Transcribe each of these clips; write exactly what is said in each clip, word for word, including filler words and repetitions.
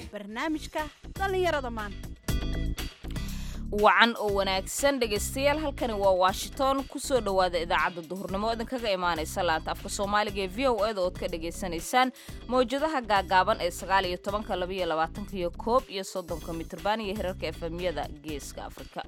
barnaamijka dhallinyarada maanta. wacan oo wanaagsan dhegaystayaal halkani waa Washington ku soo dhawaada idaacadda duhurnimo idinkaga imaanaysa laanta afka Soomaaliga ee V O A da oo ka dhageysanaysaan mowjadaha gaagaaban ee sagaal iyo toban, laba iyo labaatan iyo koob iyo soddon mitirban iyo herarka F M-yada Geeska Afrika.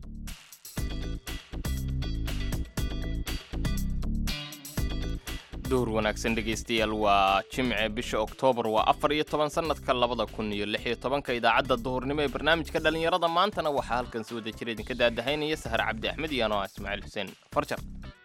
duhur wanaagsan dhegaystayaal waa Jimce bisha Oktoobar waa afar iyo toban sanadka labada kun iyo lix iyo toban ka idaacadda duhurnimo ee barnaamijka dhalinyarada maantana waxaa halkan soo wada jira idinka daadahaynaya Sahar Cabdi Axmed iyo anoo Ismaaciil Xuseen Farjar.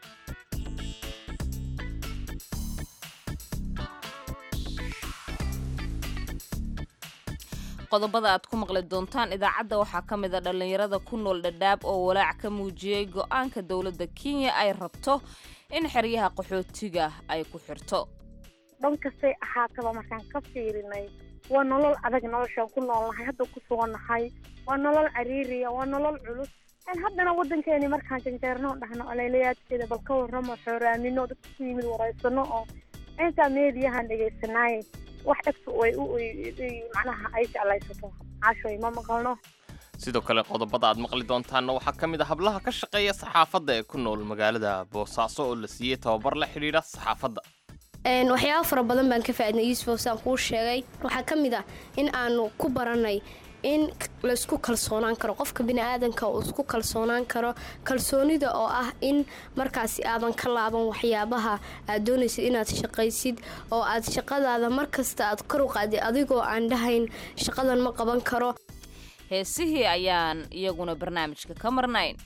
qodobada aad ku maqli doontaan idaacadda waxaa ka mid ah dhalinyarada ku nool Dadaab oo walaac ka muujiyay go'aanka dawladda Kenya ay rabto in xeryaha qaxootiga ay ku xirto. dhan kastay ahaataba markaan ka fiirinay waa nolol adag noloshaan ku noolnahay hadda ku sugannahay waa nolol cariiriya waa nolol culus aan haddana waddankeeni markaan janjeerno dhahno alaylayaadkeeda bal ka warramo xooraamino dadka ku yimid waraysano oo intaa meediyahan dhegaysanaaye wax dhegtu way u macnaha ay jeclaysato caashoy ma maqalno. sidoo kale qodobada aad maqli doontaanna waxaa ka mid ah hablaha ka shaqeeya saxaafadda ee ku nool magaalada Boosaaso oo la siiyey tababar la xiriira saxaafadda. een waxyaabo fara badan baan ka faa'iidnay Yuusuf saan kuu sheegay waxaa ka mid ah in aanu ku baranay in la isku kalsoonaan karo qofka bini'aadanka uu isku kalsoonaan karo kalsoonida oo ah in markaasi aadan ka laaban waxyaabaha aad doonaysid inaad shaqaysid oo aad shaqadaada markasta aad kor u qaadid adigoo aan dhahayn shaqadan ma qaban karo. heesihii ayaan iyaguna barnaamijka ka marnayn.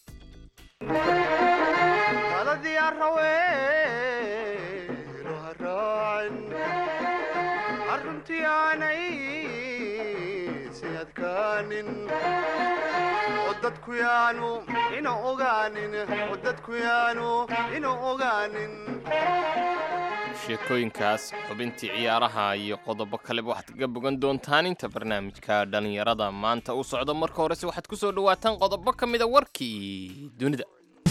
sheekooyinkaas xubintii ciyaaraha iyo qodobo kaleba waxaad kaga bogan doontaan inta barnaamijka dhalinyarada maanta u socdo. marka horese waxaad ku soo dhawaataan qodobo ka mida warkii dunida.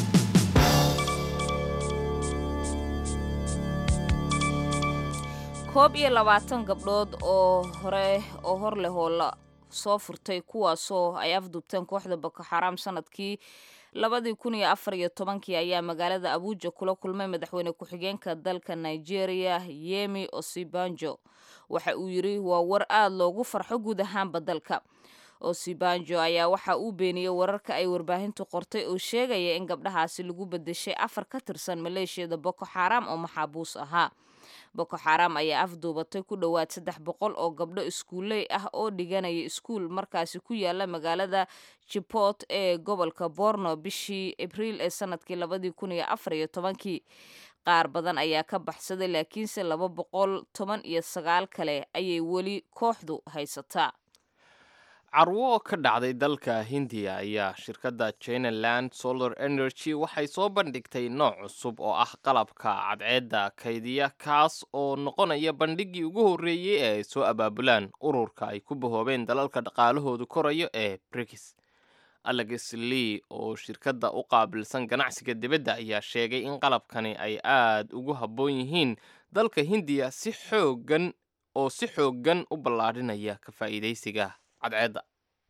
koob iyo labaatan gabdhood oo hore oo hor leh oo la soo furtay kuwaasoo ay afduubteen kooxda Boko Haram sanadkii labadii kun iyo afar iyo tobankii ayaa magaalada Abuja kula kulmay madaxweyne ku-xigeenka dalka Nigeria Yemi Osibanjo. waxa uu yiri waa war aad loogu farxo guud ahaanba dalka. Osibanjo ayaa waxa uu beeniyay wararka ay warbaahintu qortay oo sheegaya in gabdhahaasi lagu bedeshay afar ka tirsan maleeshiyada Boko Haram oo maxaabuus ahaa. Boko Haram ayaa afduubatay ku dhawaad saddex boqol oo gabdho iskuuley ah oo dhiganaya iskuul markaasi ku yaala magaalada Chibok ee gobolka Borno bishii Abriil ee sanadkii labadii kun iyo afar iyo tobankii. qaar badan ayaa ka baxsaday laakiinse laba boqol toban iyo sagaal kale ayay weli kooxdu haysataa. carwo ka dhacday dalka Hindiya ayaa shirkadda China Land Solar Energy waxay soo bandhigtay nooc cusub oo ah qalabka cadceedda kaydiya kaas oo noqonaya bandhigii ugu horreeyay ee ay soo abaabulaan ururka ay ku bahoobeen dalalka dhaqaalahoodu korayo ee BRICS. Alex Lee oo shirkadda u qaabilsan ganacsiga dibadda ayaa sheegay in qalabkani ay aad ugu habboon yihiin dalka Hindiya si xooggan oo si xooggan u ballaadhinaya ka faa'iidaysiga cadceedda.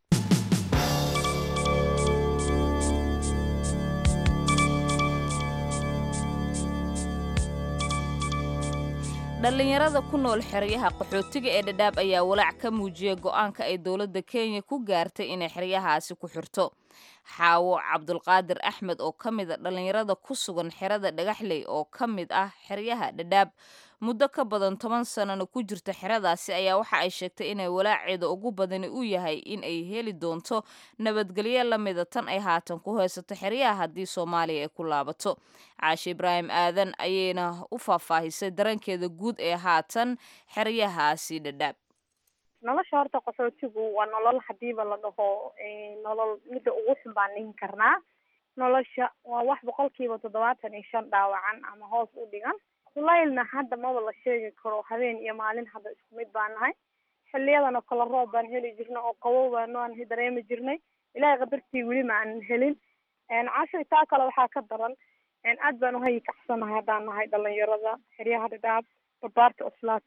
dhalinyarada ku nool xeryaha qaxootiga ee Dadaab ayaa walaac ka muujiyay go'aanka ay dawladda Kenya ku gaartay inay xeryahaasi ku xirto. Xaawo Cabdulqaadir Axmed oo ka mid ah dhalinyarada ku sugan xerada Dhagaxley oo ka mid ah xeryaha Dadaab muddo ka badan toban sanano ku jirta xeradaasi ayaa waxa ay sheegtay inay walaaceeda ugu badani u yahay in ay heli doonto nabadgelyo la mid ah tan ay haatan ku haysato xeryaha haddii Soomaaliya ay ku laabato. Caashi Ibraahim Aadan ayayna u faahfaahisay dareenkeeda guud ee haatan xeryahaasi Dadaab. nolosha horta qaxootigu waa nolol hadiiba la dhaho nolol midda ugu xun baan dhihin karnaa. nolosha waa wax boqolkiiba toddobaatan iyo shan dhaawacan ama hoos u dhigan. kulaylna hadda maba la sheegi karo habeen iyo maalin hadda isku mid baan nahay. xilliyadan oo kale roob baan heli jirnay oo qabow baan aan dareemi jirnay. ilaahay qadartii weli ma aan helin. caasho taa kale waxaa ka daran aad baan u hay kacsanahay haddaan nahay dhalinyarada xeryaha Dadaab barbaarta oslaatay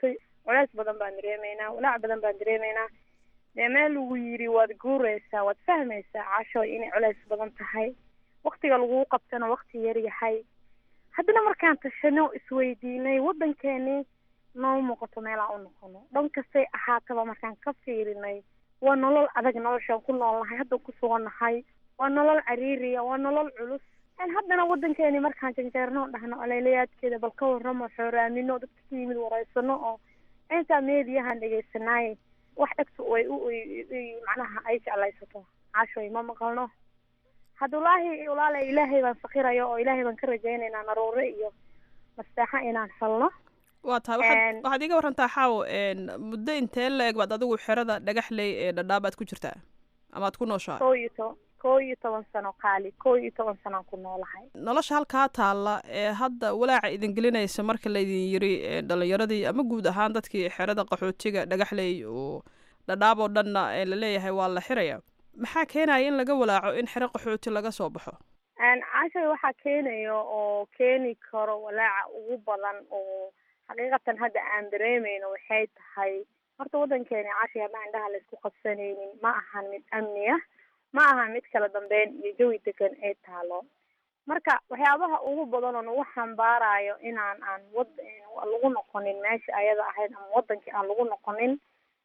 culays badan baan dareemaynaa, walaac badan baan dareemaynaa. dee meel lagu yiri waad guuraysaa, waad fahmaysaa caasho inay culays badan tahay, waktiga lagu qabtana wakti yar yahay. haddana markaan tashano isweydiinay waddankeeni noo muuqato meelaa u noqono, dhan kastay ahaataba markaan ka fiirinay waa nolol adag noloshaan ku noolnahay, hadda ku sugannahay waa nolol cariiriya, waa nolol culus. haddana waddankeeni markaan janjeerno dhahno aleylayaadkeeda bal ka warramo, xooraamino, dadka ka yimid waraysano oo intaa meediyahan dhegaysanaaye wax dhegta way u macnaha ay jeclaysato caashoy ma maqalno. hadda walaahi walaala ilaahay baan fakirayo oo ilaahay baan ka rajaynaynaa naruure iyo mastaaxa inaan helno. waa tahay waxaad waxaad iga warantaa xaawo muddo intee la-eg baad adigu xerada dhagaxley ee dhadhaab aad ku jirtaa ama aad ku nooshahay? koo iyo toban koo iyo toban sano qaali koo iyo toban sanaan ku noolahay. nolosha halkaa taalla ee hadda walaaca idin gelinaysa marka laydin yiri dhalinyaradii ama guud ahaan dadkii xerada qaxootiga dhagaxley oo dhadhaab oo dhanna laleeyahay waa la xiraya, maxaa keenaya in laga walaaco in xero qaxooti laga soo baxo? caashay waxaa keenayo oo keeni karo walaaca ugu badan oo xaqiiqatan hadda aan dareemayno waxay tahay horta waddankeeni caashay haddaan indhaha laysku qabsanaynin ma ahan mid amniya, ma ahan mid kala dambeyn iyo jawi degan ay taalo. marka waxyaabaha ugu badan oo nagu xambaarayo inaan aan wad lagu noqonin meesha ayada ahayd ama wadankii aan lagu noqonin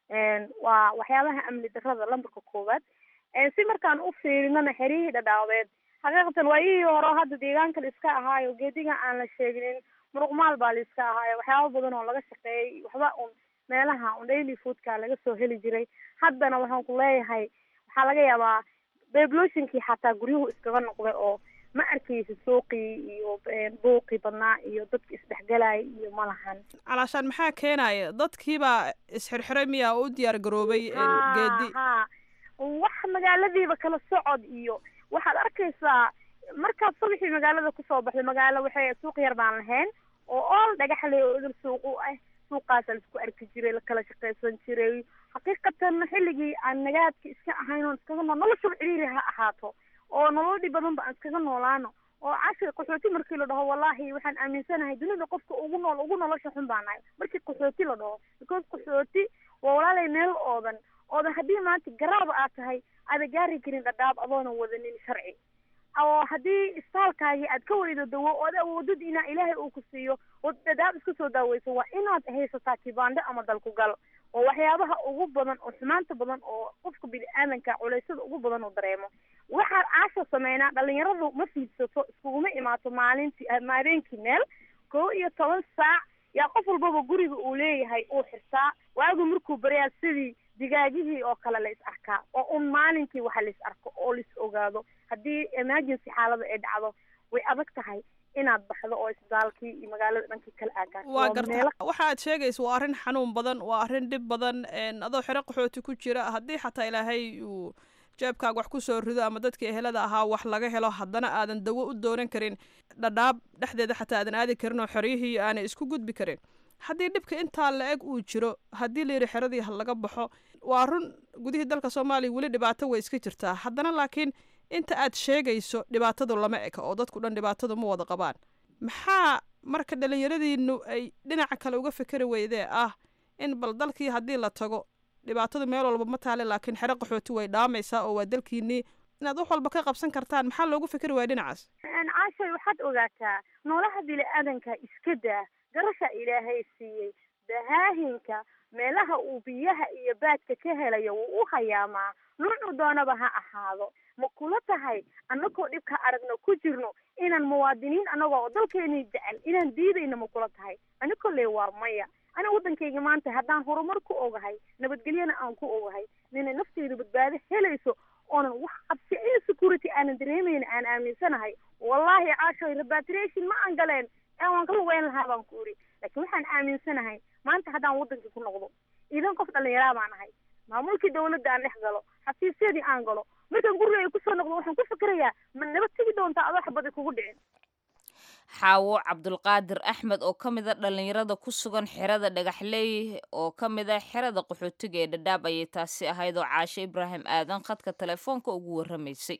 waa waxyaabaha amni darrada lambarka koowaad. si markaan u fiirinana xerihii dhadhaabeed xaqiiqatan waa ii horo hadda deegaanka la iska ahaayo geediga aan la sheegnin muruqmaal baa la iska ahaayo, waxyaaba badan oo laga shaqeeyey waxba un meelaha un daily foodka laga soo heli jiray. haddana waxaan ku leeyahay waxaa laga yaabaa bebloshinkii xataa guryuhu iskaga noqday oo ma arkaysa suuqii iyo buuqii badnaa iyo dadka isdhexgalaya iyo malahan. calaashaan maxaa keenaya dadkiibaa isxirxiray miyaa u diyaar garoobay geedi? ha wax magaaladiiba kala socod iyo waxaad arkaysaa markaad subaxii magaalada kusoo baxday, magaalo waxay suuq yar baan lahayn oo ool dhagaxley oo idil suuq u ah, suuqaasa laisku arki jiray, lakala shaqaysan jiray. xaqiiqatan xilligii aan nagaadka iska ahayn oon iskaga nool noloshaba ciriiri ha ahaato oo nolol dhib badan ba aan iskaga noolaano oo cashay qaxooti markii la dhaho wallaahi waxaan aaminsanahay dunida qofka ugu nool ugu nolosha xun baa nahay markii qaxooti la dhaho, because qaxooti waa walaalay meel oodan oodan haddii maanta garaaba aad tahay aada gaari karin dhadhaab adoona wadanin sharci, oo haddii istaalkaagii aad ka weydo dawo oo ad awoodid inaa ilaahay uu ku siiyo oo dhadhaab iska soo daaweyso waa inaad haysataa kibaandho ama dalku gal. oo waxyaabaha ugu badan oo xumaanta badan oo qofka bini-aadanka culeysyada ugu badan uu dareemo. waxaan caasha sameynaa dhalinyaradu ma fiidsato, iskuguma imaato maalintii habeenkii meel koo iyo toban saac yaa qof walbaba guriga uu leeyahay uu xirtaa. waagu markuu baryaa sidii digaagihii oo kale la is arkaa oo un maalinkii waxa la is arko oo la is ogaado. haddii emergency xaalada ay dhacdo way adag tahay inaad baxdo oo isbitaalkii iyo magaalada dhankii kala aagaan. waa garta waxa aad sheegaysa waa arrin xanuun badan, waa arrin dhib badan. adoo xero qaxooti ku jira haddii xataa ilaahay uu jeebkaaga wax ku soo rido ama dadkii ehelada ahaa wax laga helo, haddana aadan dawo u doonan karin dhadhaab dhexdeeda xataa aadan aadi karin oo xeryihii aanay isku gudbi karin. haddii dhibka intaa la-eg uu jiro, haddii la yidhi xeradii ha laga baxo, waa run gudihii dalka soomaaliya weli dhibaato way iska jirtaa. haddana laakiin inta aad sheegayso dhibaatadu lama eka oo dadku dhan dhibaatadu ma wada qabaan. maxaa marka dhalinyaradiinu ay dhinaca kale uga fikeri weydee ah in bal dalkii haddii la tago dhibaatadu meel walba ma taale laakiin xero qaxooti way dhaamaysaa oo waa dalkiinii inaad wax walba ka qabsan kartaan, maxaa loogu fikeri waaya dhinacaas? caashay waxaad ogaataa noolaha bini-aadanka iska daa garasha ilaahay siiyey, bahaahinka meelaha uu biyaha iyo baadka ka helayo wuu u hayaamaa nuucu doonaba ha ahaado. ma kula tahay annagoo dhibka aragno ku jirno inaan muwaadiniin annagoo dalkeeni jecel inaan diidayno ma kula tahay? ani kolley waa maya. ana waddankayga maanta haddaan horumar ku ogahay, nabadgelyana aan ku ogahay, nina nafteedu badbaado helayso oonan wax qabsi iyo security aanan dareemayna aan aaminsanahay, wallaahi caashoy repatriation ma aan galeen ee waan ka lugeyn lahaa baan ku iri. laakiin waxaan aaminsanahay maanta haddaan waddankii ku noqdo idan qof dhalinyaraa baan ahay, maamulkii dawladda aan dhex galo, xafiisyadii aan galo, markaan guriga ay kusoo noqdo waxaan ku fikirayaa ma nabad tegi doontaa adoo xabadi kugu dhicin. xaawo cabdulqaadir axmed oo ka mida dhalinyarada ku sugan xerada dhagaxley oo ka mida xerada qaxootiga ee dhadhaab ayay taasi ahayd oo caashe ibraahim aadan khadka telefoonka ugu warramaysay.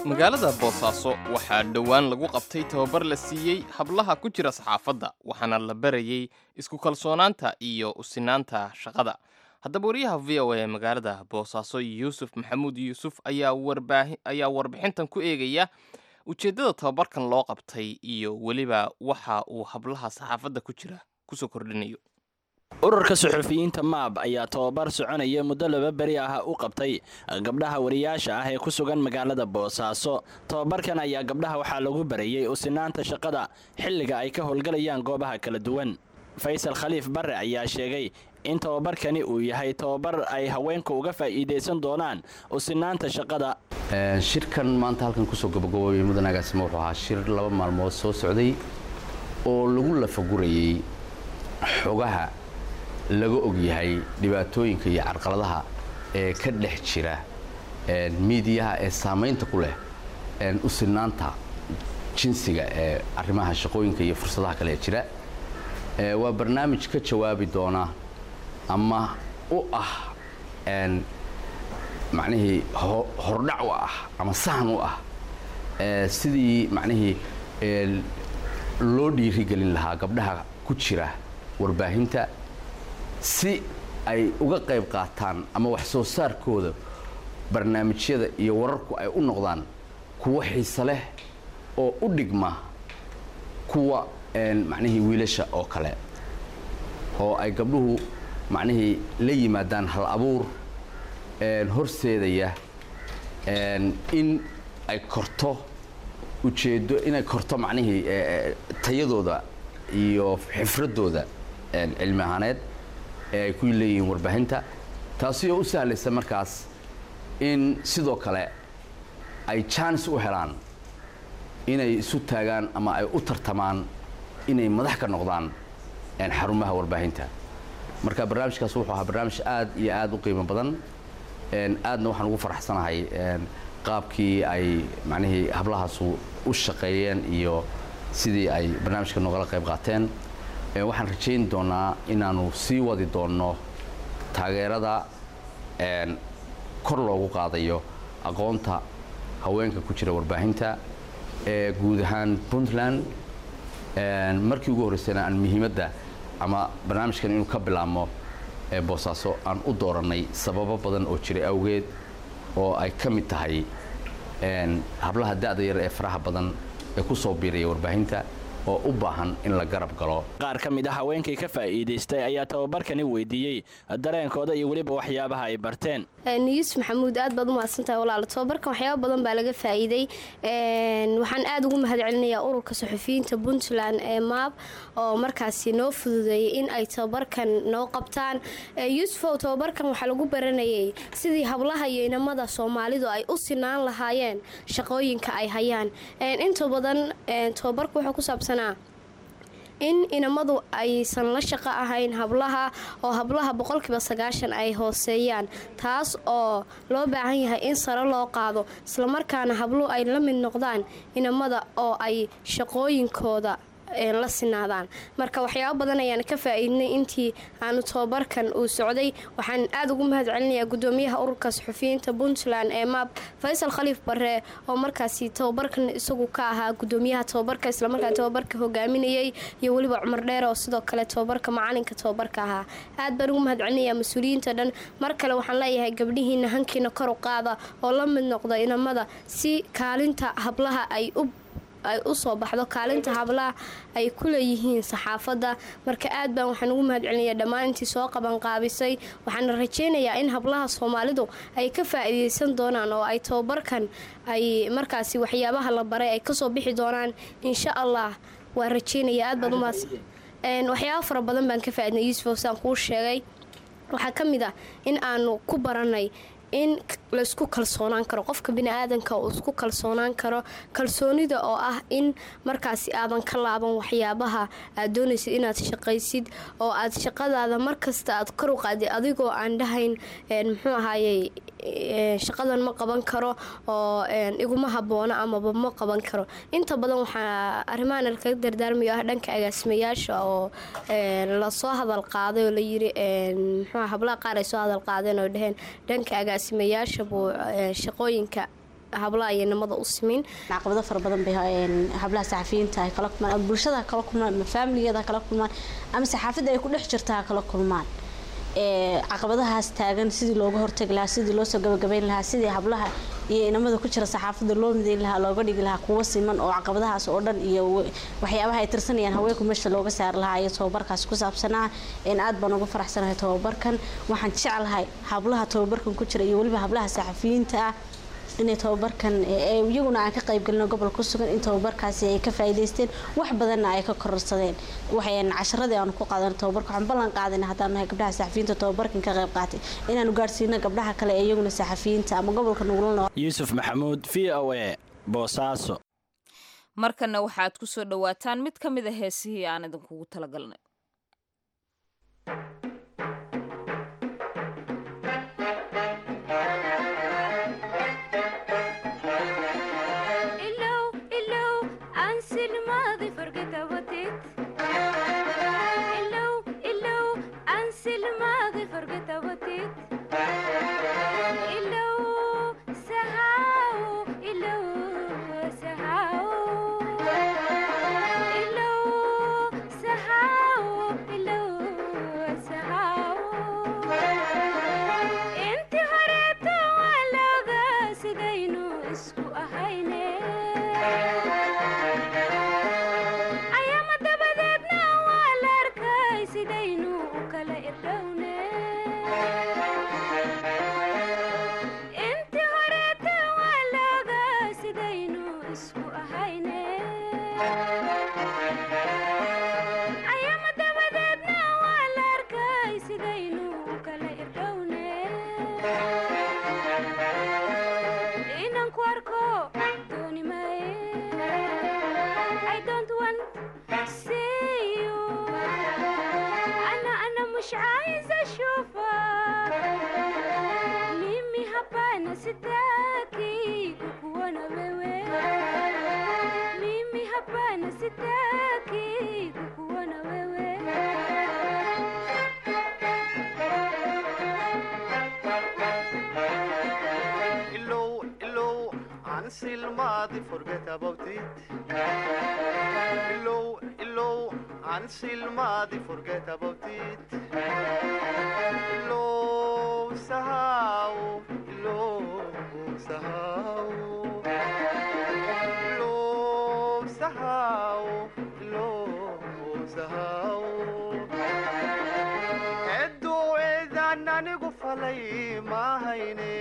magaalada boosaaso waxaa dhowaan lagu qabtay tababar la siiyey hablaha ku jira saxaafadda waxaana la barayey isku kalsoonaanta iyo usinaanta shaqada haddaba wariyaha v o a ee magaalada boosaaso yuusuf maxamuud yuusuf ayaa warbixintan ku eegaya ujeeddada tababarkan loo qabtay iyo weliba waxa uu hablaha saxaafadda ku jira kusoo kordhinayo. ururka suxufiyiinta maab ayaa tababar soconaya muddo laba beri ah u qabtay gabdhaha wariyaasha ah ee ku sugan magaalada boosaaso. tababarkan ayaa gabdhaha waxaa lagu barayey usinaanta shaqada xilliga ay ka howlgalayaan goobaha kala duwan. faysal khaliif barre ayaa sheegay in tababarkani uu yahay tababar ay haweenku uga faa'iidaysan doonaan usinaanta shaqada. shirkan maanta halkan kusoo gabagaboobay mudanagaasima wuxuu ahaa shir laba maalmood soo socday oo lagu lafagurayey xogaha laga ogyahay dhibaatooyinka iyo carqaladaha ee ka dhex jira miidiyaha ee saamaynta ku leh usinaanta jinsiga ee arrimaha shaqooyinka iyo fursadaha kale ee jira. waa barnaamij ka jawaabi doona ama u ah macnihii hordhac u ah ama sahan u ah sidii macnihii loo dhiirigelin lahaa gabdhaha ku jira warbaahinta si ay uga qayb qaataan ama wax soo saarkooda barnaamijyada iyo wararku ay u noqdaan kuwa xiise leh oo u dhigma kuwa macnihii wiilasha oo kale oo ay gabdhuhu macnihii la yimaadaan hal abuur horseedaya in ay korto ujeedo inay korto macnihii tayadooda iyo xifradooda cilmi ahaaneed ee ay ku leeyihiin warbaahinta taasi oo u sahlaysa markaas in sidoo kale ay chance u helaan inay isu taagaan ama ay u tartamaan inay madax ka noqdaan xarumaha warbaahinta. marka barnaamijkaas wuxuu ahaa barnaamij aad iyo aad u qiimo badan aadna waxaan ugu faraxsanahay qaabkii ay macnihii hablahaasu u shaqeeyeen iyo sidii ay barnaamijka noogala qayb qaateen. waxaan rajayn doonaa inaanu sii wadi doonno taageerada kor loogu qaadayo aqoonta haweenka ku jira warbaahinta ee guud ahaan puntland. markii ugu horreysayna aan muhiimadda ama barnaamijkan inuu ka bilaabmo boosaaso aan u doorannay sababo badan oo jiray awgeed oo ay ka mid tahay hablaha da'da yar ee faraha badan ee ku soo biiraya warbaahinta oo u baahan in la garab galo. qaar ka mid ah haweenkii ka faa'iidaystay ayaa tababarkani weydiiyey dareenkooda iyo weliba waxyaabaha ay barteen. yuusuf maxamuud aad baad u mahadsantahay walaalo. tababarkan waxyaaba badan baa laga faa'iiday. waxaan aad ugu mahadcelinayaa ururka suxufiyiinta puntland ee maab oo markaasi noo fududeeyey in ay tababarkan noo qabtaan. yuusufow tababarkan waxaa lagu baranayay sidii hablaha iyo inamada soomaalidu ay u sinaan lahaayeen shaqooyinka ay hayaan. inta badan tababarka wuxuu ku saabsan in inamadu aysan la shaqo ahayn hablaha oo hablaha boqolkiiba sagaashan ay hooseeyaan taas oo loo baahan yahay in sare loo qaado islamarkaana habluhu ay la mid noqdaan inamada oo ay shaqooyinkooda la sinaadaan. marka waxyaabo badan ayaan ka faa'iidnay intii aanu tababarkan uu socday. waxaan aad ugu mahadcelinayaa gudoomiyaha ururka suxufiyiinta puntland ee maab faysal khaliif barre oo markaasi tababarkan isagu ka ahaa gudoomiyaha tababarka islamarkaana tababarka hogaaminayay iyo weliba cumar dheer oo sidoo kale tababarka macalinka tababarka ahaa. aad baan ugu mahadcelinayaa mas-uuliyiinta dhan. mar kale waxaan leeyahay gabdhihiina hankiina kor u qaada oo la mid noqda inamada si kaalinta hablaha ay u ay u soo baxdo kaalinta hablaha ay ku leeyihiin saxaafadda. marka aad baan waxaan ugu mahadcelinayaa dhammaan intii soo qaban qaabisay. waxaana rajaynayaa in hablaha soomaalidu ay ka faa'iidaysan doonaan oo ay tababarkan ay markaasi waxyaabaha la baray ay kasoo bixi doonaan insha allah. waa rajaynaya aad baad u mahadsan. waxyaabo fara badan baan ka faa'iidnay yuusuf saan kuu sheegay. waxaa ka mid ah in aanu ku baranay in laysku kalsoonaan karo qofka biniaadanka uu isku kalsoonaan karo. kalsoonida oo ah in markaasi aadan ka laaban waxyaabaha aad doonaysid inaad shaqaysid oo aad shaqadaada markasta aad kor u qaadi adigoo aan dhahayn muxuu ahaayey shaqadan ma qaban karo oo iguma haboono amaba ma qaban karo. inta badan waxaa arrimahan kaga dardaarmayo ah dhanka agaasimayaasha oo lasoo hadal qaaday oo layiri muxuu hablaha qaar ay soo hadal qaadeen oo dhaheen dhanka agaasimayaasha buu shaqooyinka hablaha iyo nimada u simin. caqabado fara badan bay hablaha saxafiyiinta ay kala kulmaan, bulshada kala kulmaan, familiyada kala kulmaan, ama saxaafadda ay ku dhex jirtaa kala kulmaan. ee caqabadahaas taagan sidii looga hortagi lahaa, sidii loo soo gabagabeyn lahaa, sidii hablaha iyo inamada ku jira saxaafadda loo mideyn lahaa, looga dhigi lahaa kuwa siman oo caqabadahaas oo dhan iyo waxyaabaha ay tirsanayaan haweenku meesha looga saar lahaa iyo tababarkaas ku saabsanaa. in aad baan ugu faraxsanahay tababarkan. waxaan jeclahay hablaha tababarkan ku jira iyo waliba hablaha saxafiyiinta ah inay tababarkan iyaguna aan ka qayb galno gobol ku sugan, in tababarkaasi ay ka faa'iideysteen, wax badanna ay ka kororsadeen. waxaan casharadii aan ku qaadan tababarka waxaan ballan qaadanay haddaan nahay gabdhaha saxafiyiinta tababarkan ka qayb qaatay inaanu gaarsiino gabdhaha kale ee iyaguna saxafiyiinta ama gobolka nugulna. Yuusuf Maxamuud, V O A, Boosaaso. markana waxaad ku soo dhawaataan mid ka mid ah heesihii aan idinkugu talagalnay. silmaadi forget about it illow illow aan silmaadi forget about it illow sahaw illow sahaw illow sahaw illow sahaw eddu eedan anigu falay mahayne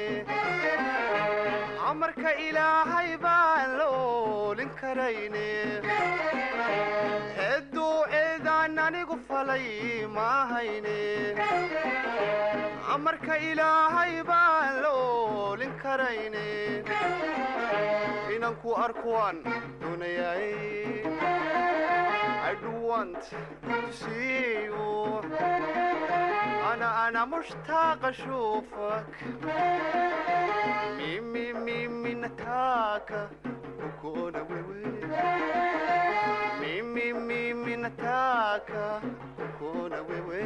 amarka ilaahay baan la oolin karayne hedduu eedaan anigu falay mahayne amarka ilaahay baan la oolin karayne inaan ku arkuwaan doonayay I do want to see you أنا أنا مشتاق أشوفك ميمي ميمي نتاكا وكونا ويوي ميمي ميمي نتاكا وكونا ويوي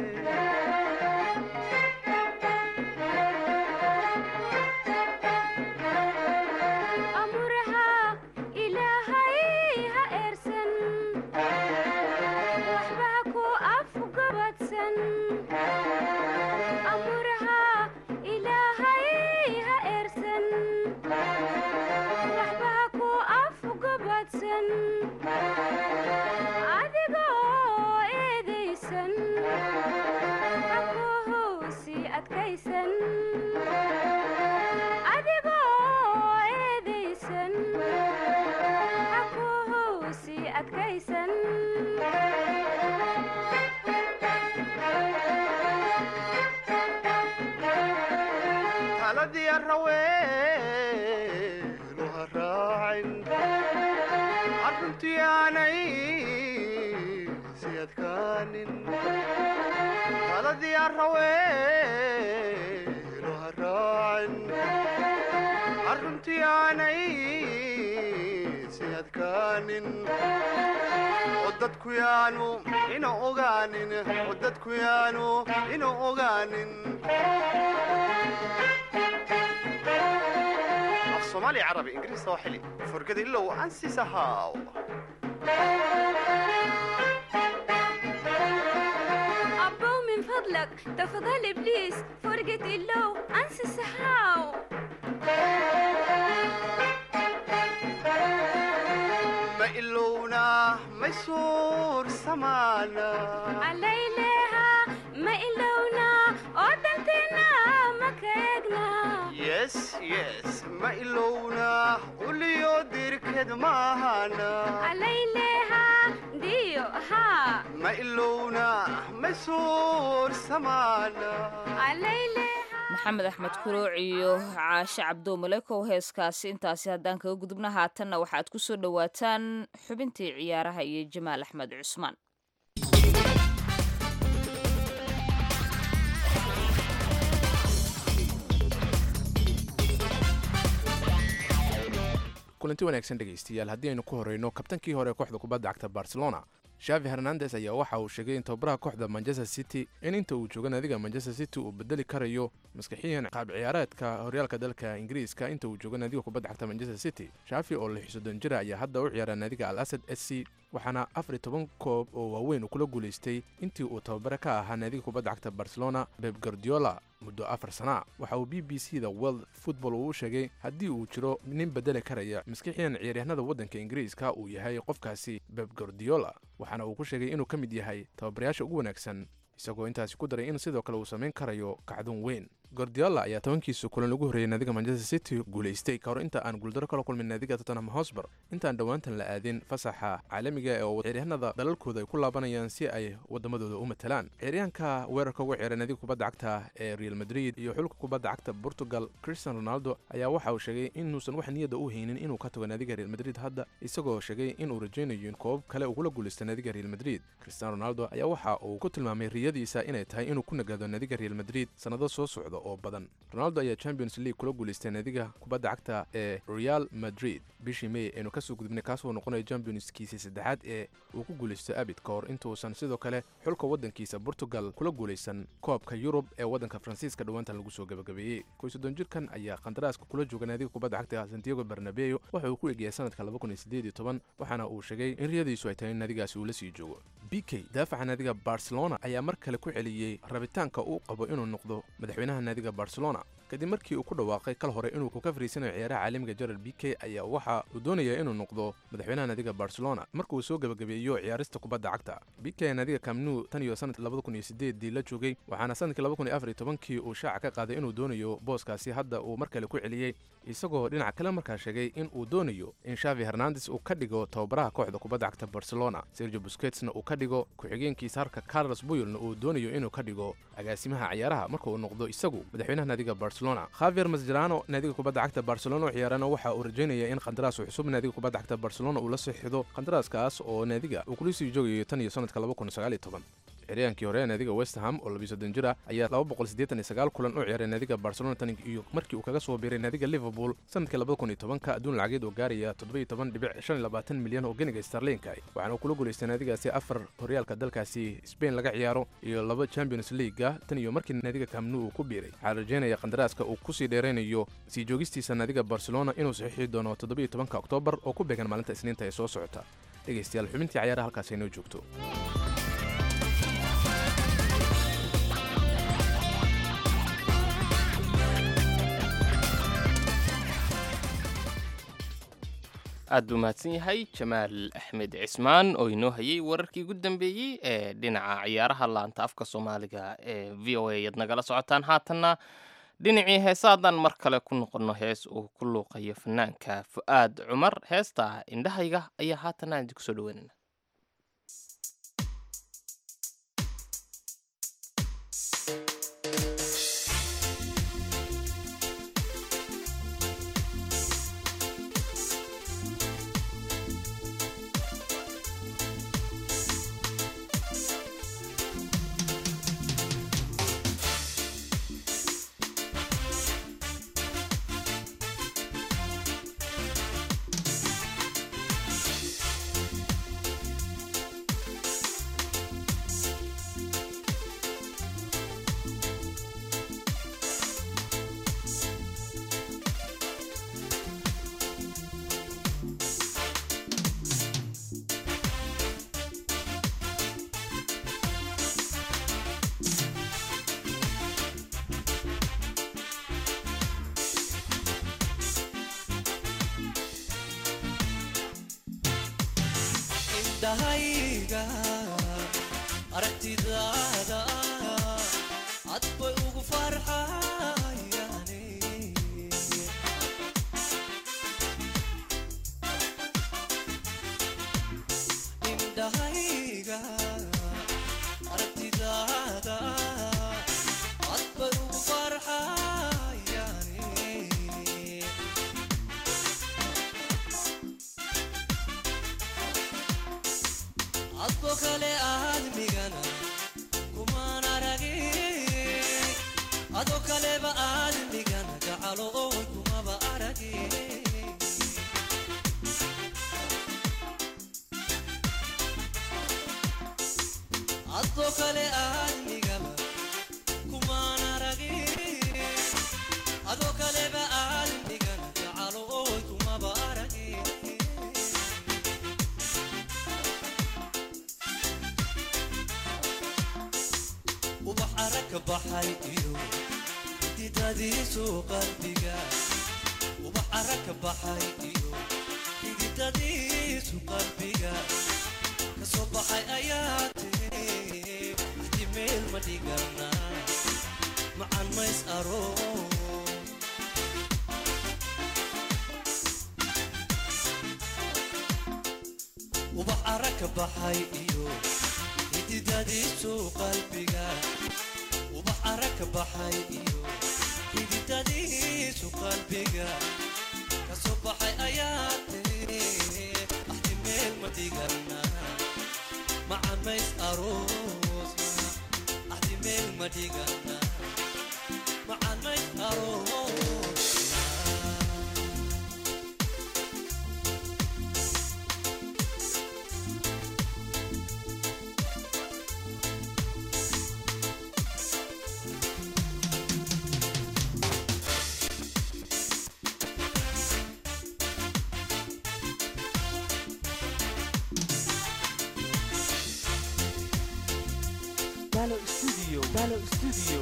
taladii arraweenu haraacin arruntii aanay si adkaanin taladii arraweenu haraacin arruntii aanay si adkaanin dadku yaanu ina ogaanin dadku yaanu ina ogaanin soomaali carabi ingiriis sooxili furgada ilow ansi sahaaw أبو من فضلك تفضل إبليس فرقة اللو أنسى السحاو ma ilowna ma suur samaana عليلها ما إلونا ودنتنا ما كيقنا yes yes ma ilowna uliyo dirked maahana عليلها ديو ها ma ilowna ma suur samaana عليلها maxamed axmed kuruuc iyo caashe cabdo malekow heeskaasi intaasi haddaan kaga gudubna haatanna waxaad ku soo dhowaataan xubintii ciyaaraha iyo jamaal axmed cusmaan kulanti wanaagsan dhegaystayaal haddii aynu ku horeyno kabtankii hore ee kooxda kubadda cagta barcelona shavi hernandes ayaa waxa uu sheegay in tababaraha kooxda manchester city in inta uu jooga naadiga manchester city uu bedeli karayo maskaxiyan qaab ciyaareedka horyaalka dalka ingiriiska inta uu jooga naadiga kubadda cagta manchester city shavi oo lix iyo soddon jira ayaa hadda u ciyaara naadiga al asad s c waxaana afar iyo toban koob oo waaweyn uu kula guulaystay intii uu tababare ka ahaa naadiga kubadda cagta barcelona beb guardiola muddo afar sana waxa uu b b c da world football uu sheegay haddii uu jiro nin bedeli karaya maskixiyan ciyaaryahanada waddanka ingiriiska uu yahay qofkaasi beb guardiola waxaana uu ku sheegay inuu ka mid yahay tababarayaasha ugu wanaagsan isagoo intaasi ku daray in sidoo kale uu samayn karayo kacdoon weyn guardiola ayaa tobankiisa kulan ugu horreeyay naadiga manchester city guulaystay ka hor inta aan guuldaro kala kulmin naadiga tottenham hotspur intaan dhowaantan la aadin fasaxa caalamiga ee oo ciyaaryahanada dalalkooda ay ku laabanayaan si ay waddamadooda u matalaan ciyaaryahanka weerarka uga ciyaara naadiga kubadda cagta ee real madrid iyo xulka kubadda cagta portugal cristiano ronaldo ayaa waxa uu sheegay inuusan wax niyadda u haynin inuu ka tago naadiga real madrid hadda isagoo sheegay inuu rajaynayo in koobab kale ugula guulaysta naadiga real madrid cristiano ronaldo ayaa waxa uu ku tilmaamay riyadiisa inay tahay inuu ku nagaado naadiga real madrid sannado soo socda oo badan ronaldo ayaa champions league kula guulaystay naadiga kubadda cagta ee real madrid bishii may aynu kasoo gudubnay kaasoo noqonaya championskiisii saddexaad ee uu ku guulaysto abid ka hor intuusan sidoo kale xulka waddankiisa portugal kula guulaysan koobka yurub ee waddanka faransiiska dhowaantan lagu soo gabagabeeyey kow iyo soddon jirkan ayaa qandaraaska kula jooga naadiga kubadda cagta santiago bernabeu waxa uu ku eegayay sanadka laba kun iyo siddeed iyo toban waxaana uu sheegay in riyadiisu ay tahay in naadigaasi uu la sii joogo b k daafaca naadiga barcelona ayaa mar kale ku celiyey rabitaanka uu qabo inuu noqdo madaxweynaha naadiga barcelona kadib markii uu ku dhawaaqay kal hore inuu ka fariisanayo ciyaaraha caalamiga gerald b k ayaa waxa uu doonayaa inuu noqdo madaxweynaha naadiga barcelona marka uu soo gabagabeeyo ciyaarista kubadda cagta b k naadiga camnu tan iyo sanadkii labada kun iyo sideedii la joogay waxaana sanadkii laba kun iyo afar iyo tobankii uu shaaca ka qaaday inuu doonayo booskaasi hadda uu mar kale ku celiyey isagoo dhinaca kale markaa sheegay in uu doonayo in shavi hernandes uu ka dhigo tababaraha kooxda kubadda cagta barcelona sergio busquetsna uu ka dhigo ku-xigeenkiisa harka carlos buyolna uu doonayo inuu ka dhigo agaasimaha ciyaaraha marka uu noqdo isagu madaxweynaha naadiga barcelona khavier mascherano naadiga kubadda cagta barcelona oo ciyaarana waxa uu rajaynaya in qandaraas cusub naadiga kubadda cagta barcelona uu la saxiixdo qandaraaskaas oo naadiga uu kula sii joogayo tan iyo sanadka laba kun sagaal iyo toban ciyaaryahankii hore naadiga west ham oo labiyo soddon jir ah ayaa laba boqol siddeetan iyo sagaal kulan u ciyaaray naadiga barcelona tan iyo markii uu kaga soo biiray naadiga liverpool sanadkii labada kun iyo tobanka adduun lacageed oo gaaraya toddoba iyo toban dhibic shan iyo labaatan milyan oo ganiga starlinka waxaana uu kula guulaystay naadigaasi afar horyaalka dalkaasi spain laga ciyaaro iyo laba champions leaguea tan iyo markii naadiga kamnu uu ku biiray waxaa rajaynaya qandaraaska uu kusii dheeraynayo sii joogistiisa naadiga barcelona inuu saxiixi doono toddoba iyo tobanka oktoobar oo ku beegan maalinta isniinta ee soo socota dhegaystayaal xubintii ciyaaraha halkaas aynoo joogto aad buu mahadsan yahay jamaal axmed cismaan oo inoo hayay wararkii ugu dambeeyey ee dhinaca ciyaaraha laanta afka soomaaliga ee v o a ayaad nagala socotaan haatanna dhinacii heesa haddaan mar kale ku noqonno hees uu ku luuqayo fanaanka fu'aad cumar heesta indhahayga ayaa haatanna aan idinku soo dhaweynana indhahayga aragtidaada cad bay ugu farxayaane indhahayga aragtidaada cad bay ugu farxayaane adko kale aadmigana kumaan aragin ado kaleba aadmigana gacalo oo kumaba aragin adko kale aadmigaba kumaan aragin ado kaleba aadmigana gacalo oo kumaba aragin ubax arag ka baxay iyo xididadiisu qalbiga ubax arag ka baxay iyo xididadiisu qalbiga kasoo baxay ayaa tiri axdi meel ma dhigana macan mays aroon ubax arag ka baxay iyo xididadiisu qalbiga ubax arag ka baxay iyo xididadiisu qalbiga kasoo baxay ayaa tiri axdi meel ma dhigana macan mays aroosna axdi meel ma dhigana macan mays aroosna Dalo Studio, Dalo Studio.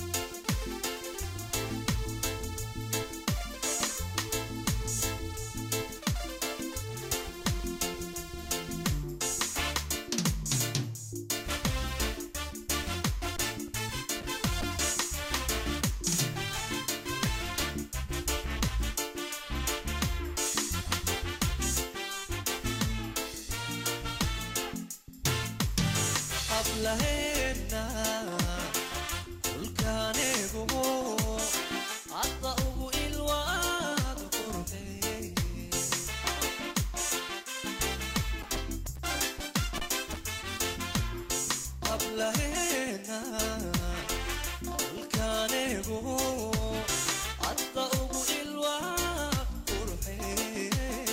hablaheenna kulkaaneegu hadda ugu ilwaad qurxey hablaheenna kulkaaneegu hadda ugu ilwaad qurxey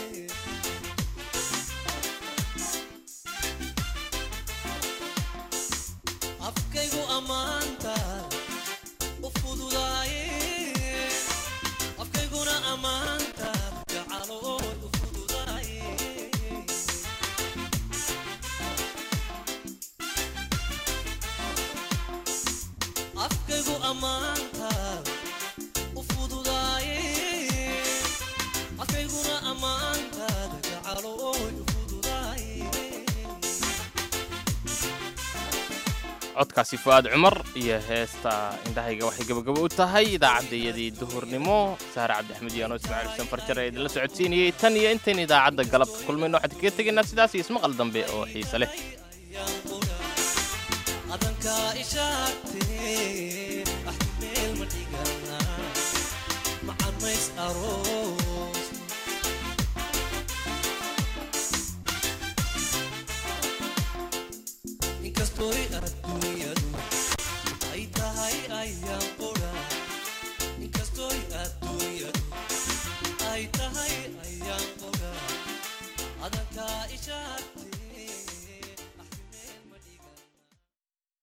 afkaygu ammaanta u fududaaye afkayguna ammaanta gacalood u fududaaye afkaygu ammaanta u fududaaye afkayguna ammaanta gacalood u fududaaye codkaasi fu'aad cumar iyo heesta indhahayga waxay gabagabo u tahay idaacaddayadii duhurnimo saare cabdi axmed iyo anoo ismaaciil xuseen farjar ee idinla socodsiinayey tan iyo intayn idaacadda galabta kulmayno waxaan kaga tegaynaa sidaas iyo ismaqal dambe oo xiise leh adankaa ishaagtee axdi meel ma dhigana macan mays aroos inkastoy adduunyadu ay tahay ayaan qura inkastoy adduunyadu ay tahay ayaan qura adankaa ishaag